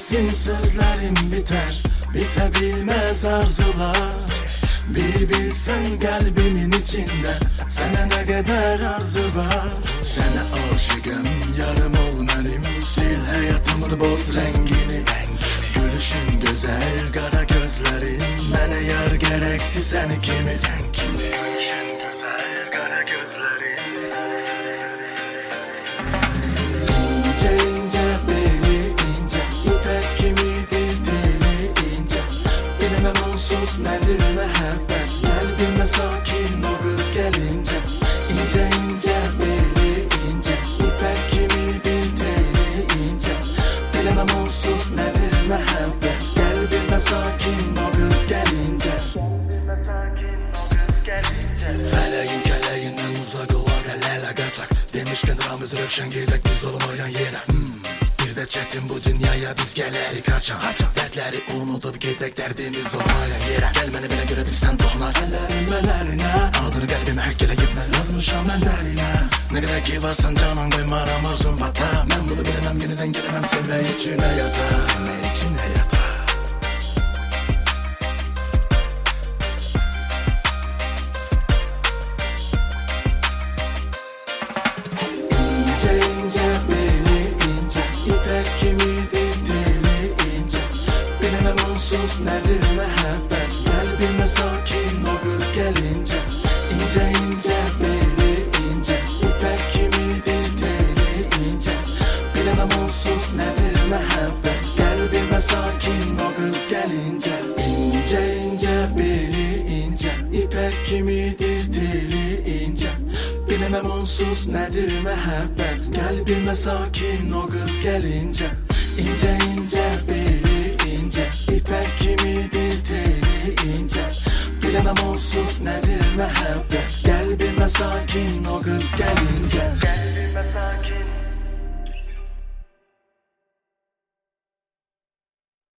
Bitmesin sözlerim biter, bitebilmez arzular. Bir bilsen kalbimin içinde sana ne kadar arzu var. Sana aşıkım, yarım olmalıyım. Sil hayatımın boz rengini. Gülüşün güzel, kara gözlerin. Bana yar gerekti sen kimi. Gülüşün güzel, kara gözlerin. İnce ince beli ince, ipek gibidir deli ince. Bilemem onsuz nedir mehabbet, kalbime sakin o kız gelince. İnce ince beli ince, ipek gibidir deli ince. Bilemem onsuz nedir mehabbet, kalbime sakin o kız gelince. Feleğin keleğinden uzak ola el kaçak. Demişken Ramiz Rövşen gidek biz olmayan yere. Bir de çetin bu dünyaya biz geleri kaçan. Dertleri unutup gidek derdimiz olmayan yere. Gelmeni bile görebilsen tohlar ellerim ellerine. Adını kalbime hekkeleyip ben yazmışam ellerine. Ne kadar ki varsan canan koyma aramazsın bata. Ben bunu bilemem yeniden gelemem sevme içine yata. Sevme içine yata. Onsuz nedir mehabbet, kalbime sakin o kız gelince. İnce ince beli ince, ipek gibidir deli ince. Bilemem onsuz nedir mehabbet, kalbime sakin o kız gelince. İnce ince beli ince, ipek gibidir deli ince. Bilemem onsuz nedir mehabbet, kalbime sakin o kız gelince. İnce ince beli ince, ipek gibidir deli ince. Bilemem onsuz nedir mehabbet, kalbime sakin